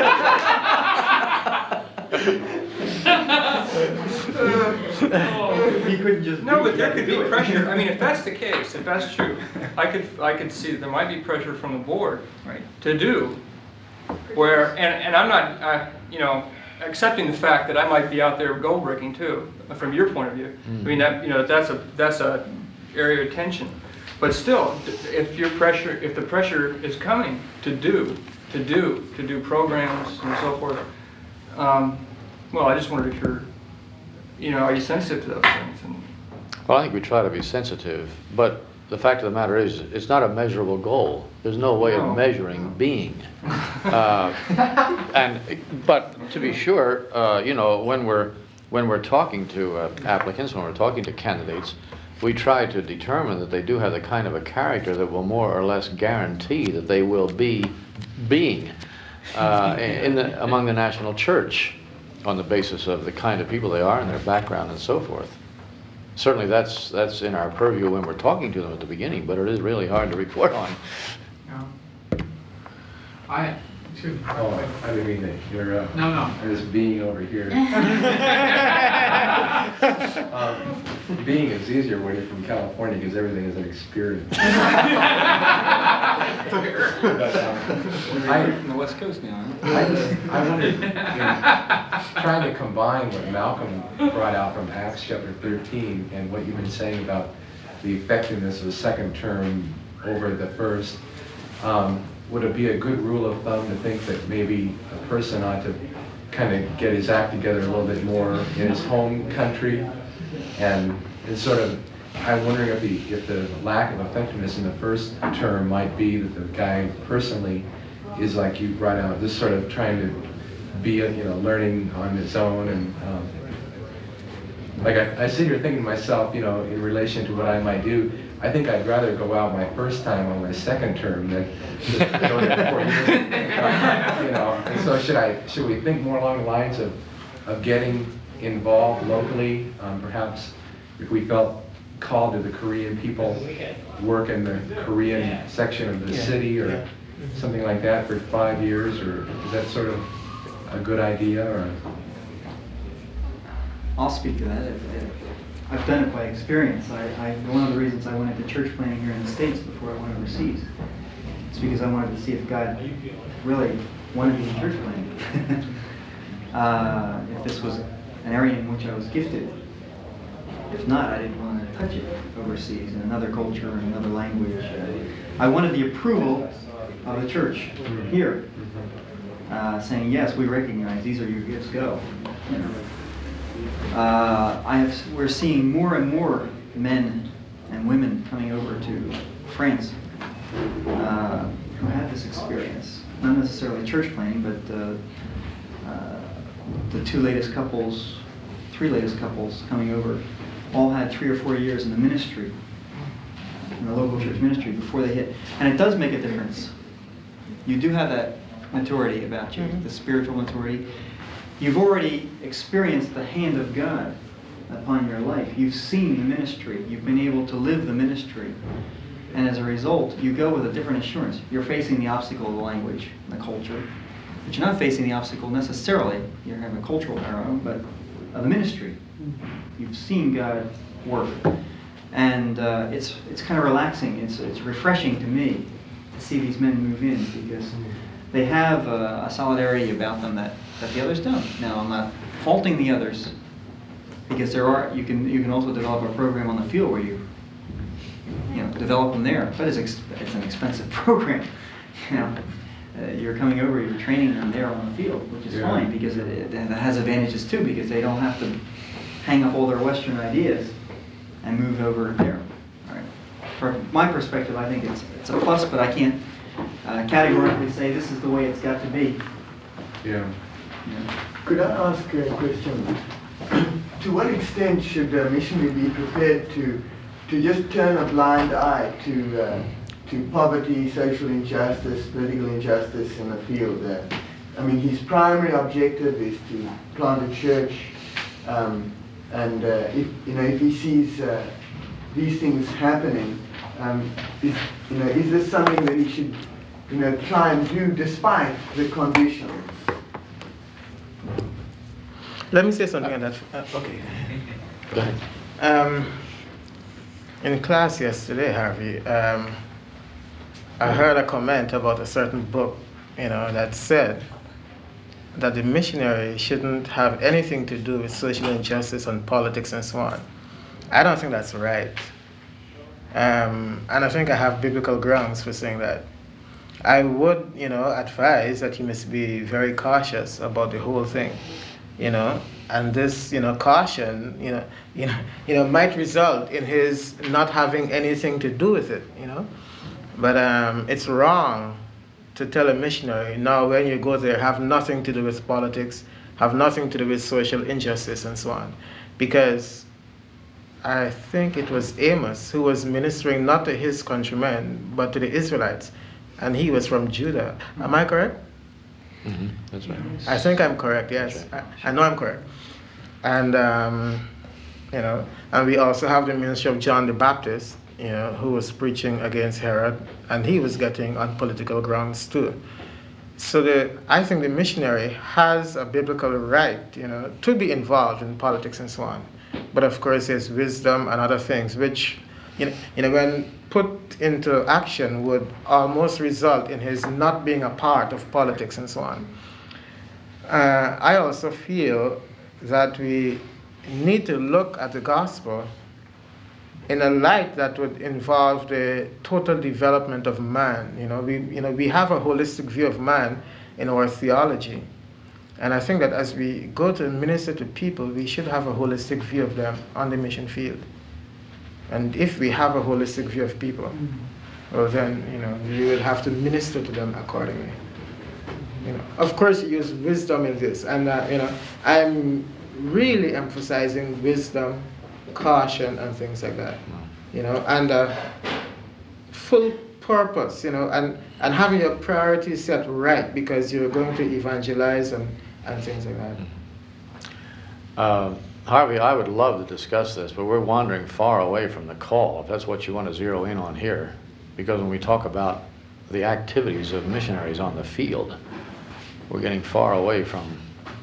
He couldn't just no, but there could be pressure. I mean, if that's the case, if that's true, I could I could see that there might be pressure from the board, right, to do. Where and and I'm not uh, you know accepting the fact that I might be out there gold bricking too, from your point of view. Mm. I mean that you know that's a that's a area of tension. But still, if your pressure, if the pressure is coming to do, to do, to do programs and so forth. Um, well, I just wondered if you're, you know, are you sensitive to those things? And well, I think we try to be sensitive, but the fact of the matter is, it's not a measurable goal. There's no way no. of measuring being. Uh, and but to be sure, uh, you know, when we're when we're talking to uh, applicants, when we're talking to candidates, we try to determine that they do have the kind of a character that will more or less guarantee that they will be being uh, in the, among the national church on the basis of the kind of people they are and their background and so forth. Certainly that's that's in our purview when we're talking to them at the beginning, but it is really hard to report on. No. I, excuse me. Oh, I didn't mean that. You're, uh, no, no. I'm just being over here. um, being is easier when you're from California because everything is an experience. but, um, I, from the West Coast now. I just, I wanted, you know, trying to combine what Malcolm brought out from Acts chapter thirteen and what you've been saying about the effectiveness of the second term over the first. Um, would it be a good rule of thumb to think that maybe a person ought to kind of get his act together a little bit more in his home country? And it's sort of, I'm wondering if the, if the lack of effectiveness in the first term might be that the guy personally is, like you brought out, just sort of trying to be, you know, learning on his own. And um, like I, I sit here thinking to myself, you know, in relation to what I might do, I think I'd rather go out my first time on my second term than just go there four years. You know, and so should I? Should we think more along the lines of of getting involved locally? Um, perhaps if we felt called to the Korean people, work in the Korean section of the city or something like that for five years, or is that sort of a good idea? Or I'll speak to that. If, if I've done it by experience. I, I, one of the reasons I went into church planning here in the States before I went overseas, it's because I wanted to see if God really wanted me in church planning. uh, if this was an area in which I was gifted. If not, I didn't want to touch it overseas in another culture and another language. Uh, I wanted the approval of the church here, uh, saying, yes, we recognize these are your gifts, go. You know. Uh, I have, we're seeing more and more men and women coming over to France uh, who had this experience. Not necessarily church planting, but uh, uh, the two latest couples, three latest couples coming over, all had three or four years in the ministry, in the local church ministry before they hit. And it does make a difference. You do have that maturity about you, the spiritual maturity. You've already experienced the hand of God upon your life. You've seen the ministry. You've been able to live the ministry. And as a result, you go with a different assurance. You're facing the obstacle of the language, the culture. But you're not facing the obstacle necessarily, you're having a cultural arrow, but of the ministry. You've seen God work. And uh, it's it's kind of relaxing. It's, it's refreshing to me to see these men move in because they have a, a solidarity about them that, that the others don't. Now, I'm not faulting the others because there are, you can, you can also develop a program on the field where you you know, develop them there, but it's, ex it's an expensive program. You know, uh, you're coming over, you're training them there on the field, which is yeah. fine because it, it, it has advantages too, because they don't have to hang up all their Western ideas and move over there. All right. From my perspective, I think it's it's a plus, but I can't uh, categorically say this is the way it's got to be. Yeah. yeah. Could I ask a question? To what extent should a missionary be prepared to to just turn a blind eye to uh, to poverty, social injustice, political injustice in the field? Uh, I mean, his primary objective is to plant a church, um, and uh, if you know if he sees uh, these things happening, um, is you know is this something that he should you know try and do despite the conditions? Let me say something on that. Uh, okay. Go ahead. Um, in class yesterday, Harvey, um, I heard a comment about a certain book, you know, that said that the missionary shouldn't have anything to do with social injustice and politics and so on. I don't think that's right. Um, and I think I have biblical grounds for saying that. I would, you know, advise that he must be very cautious about the whole thing. You know, and this, you know, caution, you know, you know, you know, might result in his not having anything to do with it, you know. But um, it's wrong to tell a missionary, now when you go there, have nothing to do with politics, have nothing to do with social injustice and so on. Because I think it was Amos who was ministering not to his countrymen, but to the Israelites. And he was from Judah. Am I correct? Mm-hmm. That's right. I think I'm correct, yes. Right. I, I know I'm correct. And, um, you know, and we also have the ministry of John the Baptist, you know, who was preaching against Herod, and he was getting on political grounds too. So the, I think the missionary has a biblical right, you know, to be involved in politics and so on. But of course, there's wisdom and other things which, you know, you know, when put into action would almost result in his not being a part of politics and so on. Uh, I also feel that we need to look at the gospel in a light that would involve the total development of man. You know, we, you know, we have a holistic view of man in our theology. And I think that as we go to minister to people, we should have a holistic view of them on the mission field. And if we have a holistic view of people, mm-hmm. well then, you know, we will have to minister to them accordingly. You know, of course, you use wisdom in this, and uh, you know, I'm really emphasizing wisdom, caution, and things like that. You know, and uh, full purpose. You know, and and having your priorities set right because you're going to evangelize and and things like that. Uh, Harvey, I would love to discuss this, but we're wandering far away from the call, if that's what you want to zero in on here. Because when we talk about the activities of missionaries on the field, we're getting far away from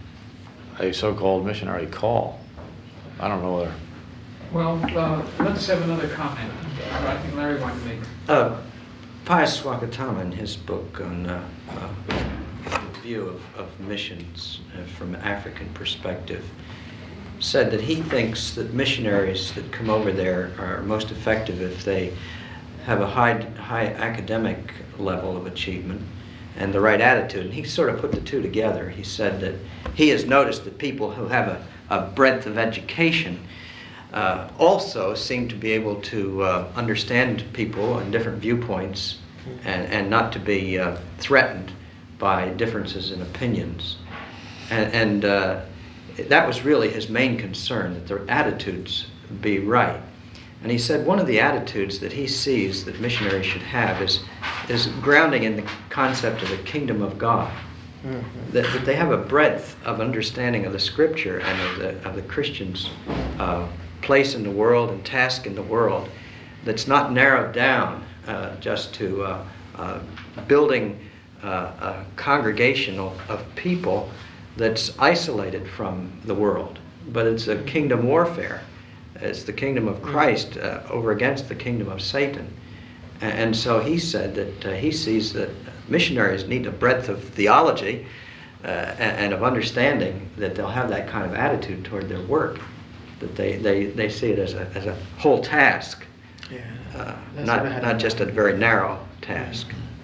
a so-called missionary call. I don't know whether... Well, uh, let's have another comment. Uh, I think Larry wanted to make... Uh, Pius Swakatama, in his book on uh, uh, view of, of missions uh, from an African perspective, said that he thinks that missionaries that come over there are most effective if they have a high, high academic level of achievement and the right attitude. And he sort of put the two together. He said that he has noticed that people who have a, a breadth of education uh, also seem to be able to uh, understand people and different viewpoints, and, and not to be uh, threatened by differences in opinions. And, and uh, that was really his main concern, that their attitudes be right. And he said one of the attitudes that he sees that missionaries should have is, is grounding in the concept of the kingdom of God. Mm-hmm. That, that they have a breadth of understanding of the Scripture and of the, of the Christian's uh, place in the world and task in the world that's not narrowed down uh, just to uh, uh, building uh, a congregation of, of people that's isolated from the world, but it's a kingdom warfare. It's the kingdom of Christ uh, over against the kingdom of Satan. And, and so he said that uh, he sees that missionaries need a breadth of theology uh, and, and of understanding, that they'll have that kind of attitude toward their work, that they, they, they see it as a, as a whole task, yeah, uh, not, not just a very narrow task.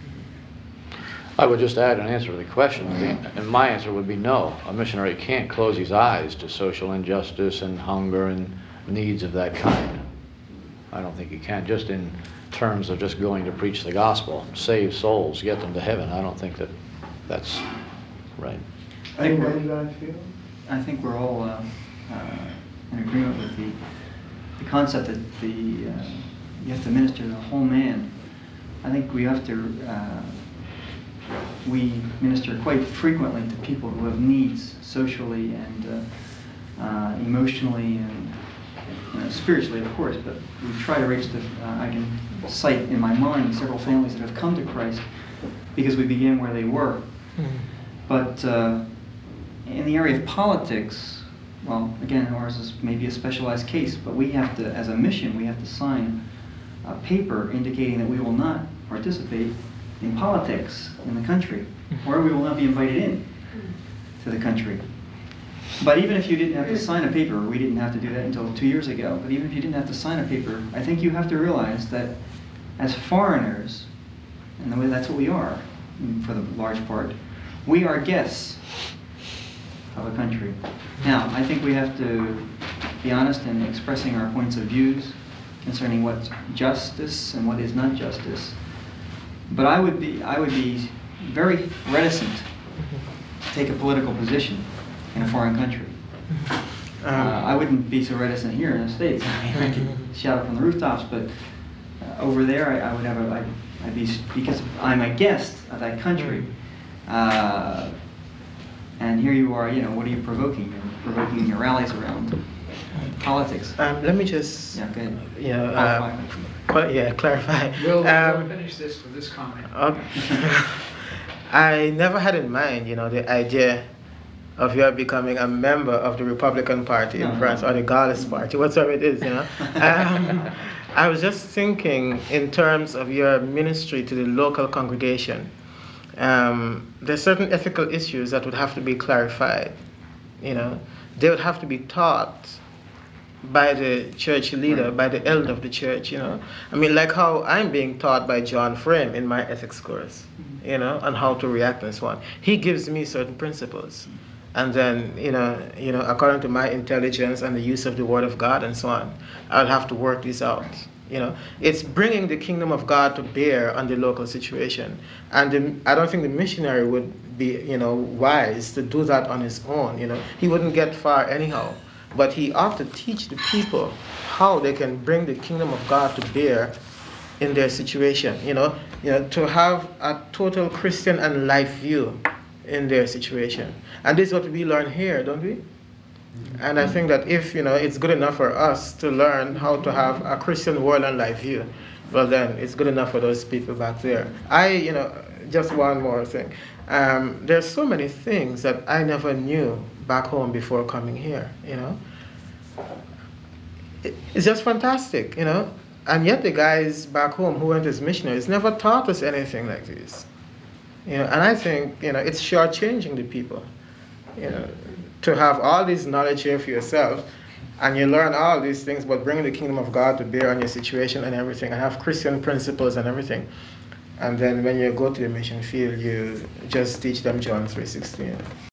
I would just add an answer to the question, and my answer would be no. A missionary can't close his eyes to social injustice and hunger and needs of that kind. I don't think he can, just in terms of just going to preach the gospel, save souls, get them to heaven. I don't think that that's right. I think we're, I think we're all uh, uh, in agreement with the, the concept that the uh, you have to minister to the whole man. I think we have to uh, we minister quite frequently to people who have needs socially and uh, uh, emotionally and you know, spiritually, of course, but we try to reach the, uh, I can cite in my mind several families that have come to Christ because we began where they were. Mm-hmm. But uh, in the area of politics, well, again, ours is maybe a specialized case, but we have to, as a mission, we have to sign a paper indicating that we will not participate in politics in the country, or we will not be invited in to the country. But even if you didn't have to sign a paper, we didn't have to do that until two years ago, but even if you didn't have to sign a paper, I think you have to realize that as foreigners, and the way that's what we are, for the large part, we are guests of a country. Now, I think we have to be honest in expressing our points of views concerning what's justice and what is not justice. But I would be, I would be very reticent to take a political position in a foreign country. Uh, I wouldn't be so reticent here in the States. I mean, I could shout it from the rooftops, but uh, over there, I, I would have a, I, I'd be, because I'm a guest of that country. Uh, and here you are, you know, what are you provoking? You're provoking your rallies around politics. Um, let me just, yeah, go ahead. You know, um, qu- yeah, clarify. We'll, um, we'll finish this with this comment. Okay. I never had in mind, you know, the idea of your becoming a member of the Republican Party in no, France no. or the Gaullist Party, whatever it is, you know. um, I was just thinking in terms of your ministry to the local congregation. Um, there's certain ethical issues that would have to be clarified, you know. They would have to be taught by the church leader, right. by the elder of the church, you know. I mean, like how I'm being taught by John Frame in my ethics course, mm-hmm. you know, on how to react and so on. He gives me certain principles. And then, you know, you know, according to my intelligence and the use of the Word of God and so on, I'll have to work this out. You know, it's bringing the kingdom of God to bear on the local situation. And the, I don't think the missionary would be, you know, wise to do that on his own. You know, he wouldn't get far anyhow. But he ought to teach the people how they can bring the kingdom of God to bear in their situation. You know, you know, to have a total Christian and life view in their situation. And this is what we learn here, don't we? And I think that if, you know, it's good enough for us to learn how to have a Christian world and life view, well then it's good enough for those people back there. I, you know, just one more thing. Um, there's so many things that I never knew back home before coming here, you know. It, it's just fantastic, you know. And yet the guys back home who went as missionaries never taught us anything like this. You know, and I think, you know, it's shortchanging the people, you know, to have all this knowledge here for yourself, and you learn all these things, but bring the kingdom of God to bear on your situation and everything, and have Christian principles and everything. And then when you go to the mission field, you just teach them John three sixteen.